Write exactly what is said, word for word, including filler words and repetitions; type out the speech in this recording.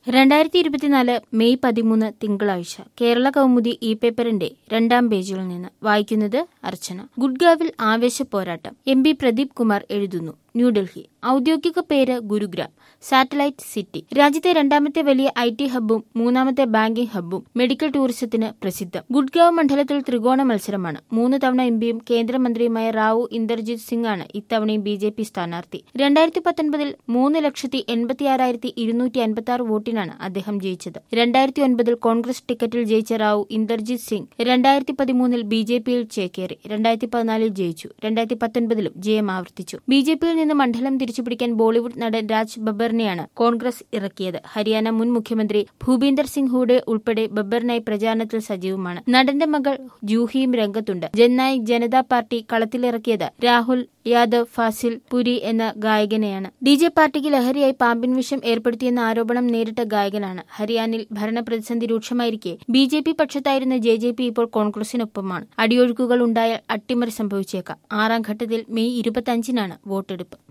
രണ്ടായിരത്തി ഇരുപത്തിനാല് മെയ് പതിമൂന്ന് തിങ്കളാഴ്ച കേരള കൗമുദി ഇ പേപ്പറിന്റെ രണ്ടാം പേജിൽ നിന്ന് വായിക്കുന്നത് അർച്ചന. ഗുഡ്ഗാവിൽ ആവേശ പോരാട്ടം. എം പി പ്രദീപ് കുമാർ എഴുതുന്നു. ന്യൂഡൽഹി. ഔദ്യോഗിക പേര് ഗുരുഗ്രാം. Satellite city. രാജ്യത്തെ രണ്ടാമത്തെ വലിയ ഐ ടി ഹബ്ബും മൂന്നാമത്തെ ബാങ്കിംഗ് ഹബ്ബും മെഡിക്കൽ ടൂറിസത്തിന് പ്രസിദ്ധം. ഗുഡ്ഗാവ് മണ്ഡലത്തിൽ ത്രികോണ മത്സരമാണ്. മൂന്ന് തവണ എംപിയും കേന്ദ്രമന്ത്രിയുമായ റാവു ഇന്ദർജിത് സിംഗ് ആണ് ഇത്തവണയും ബി ജെ പി സ്ഥാനാർത്ഥി. രണ്ടായിരത്തി പത്തൊൻപതിൽ മൂന്ന് ലക്ഷത്തി എൺപത്തിയാറായിരത്തി ഇരുന്നൂറ്റി അൻപത്തി ആറ് വോട്ടിനാണ് അദ്ദേഹം ജയിച്ചത്. രണ്ടായിരത്തി ഒൻപതിൽ കോൺഗ്രസ് ടിക്കറ്റിൽ ജയിച്ച റാവു ഇന്ദർജിത് സിംഗ് രണ്ടായിരത്തി പതിമൂന്നിൽ ബി ജെ പിയിൽ ചേക്കേറി. രണ്ടായിരത്തി പതിനാലിൽ ജയിച്ചു. രണ്ടായിരത്തി പത്തൊൻപതിലും ജയം ആവർത്തിച്ചു. ബി ജെ പിയിൽ നിന്ന് മണ്ഡലം തിരിച്ചുപിടിക്കാൻ ബോളിവുഡ് നടൻ രാജ് ബബ്ബറിനെയാണ് കോൺഗ്രസ് ഇറക്കിയത്. ഹരിയാന മുൻ മുഖ്യമന്ത്രി ഭൂപീന്ദർ സിംഗ് ഹൂഡ ഉൾപ്പെടെ ബബ്ബറിനായി പ്രചാരണത്തിൽ സജീവമാണ്. നടന്റെ മകൾ ജൂഹിയും രംഗത്തുണ്ട്. ജൻനായക് ജനതാ പാർട്ടി കളത്തിലിറക്കിയത് രാഹുൽ യാദവ് ഫാസിൽ പുരി എന്ന ഗായകനെയാണ്. ഡി ജെ പാർട്ടിക്ക് ലഹരിയായി പാമ്പിൻ വിഷം ഏർപ്പെടുത്തിയെന്ന ആരോപണം നേരിട്ട ഗായകനാണ്. ഹരിയാനയിൽ ഭരണപ്രതിസന്ധി രൂക്ഷമായിരിക്കെ ബി ജെ പി പക്ഷത്തായിരുന്ന ജെ ജെ പി ഇപ്പോൾ കോൺഗ്രസിനൊപ്പമാണ്. അടിയൊഴുക്കുകൾ ഉണ്ടായാൽ അട്ടിമറി സംഭവിച്ചേക്കാം. ആറാം ഘട്ടത്തിൽ മെയ് ഇരുപത്തിയഞ്ചിനാണ് വോട്ടെടുപ്പ്.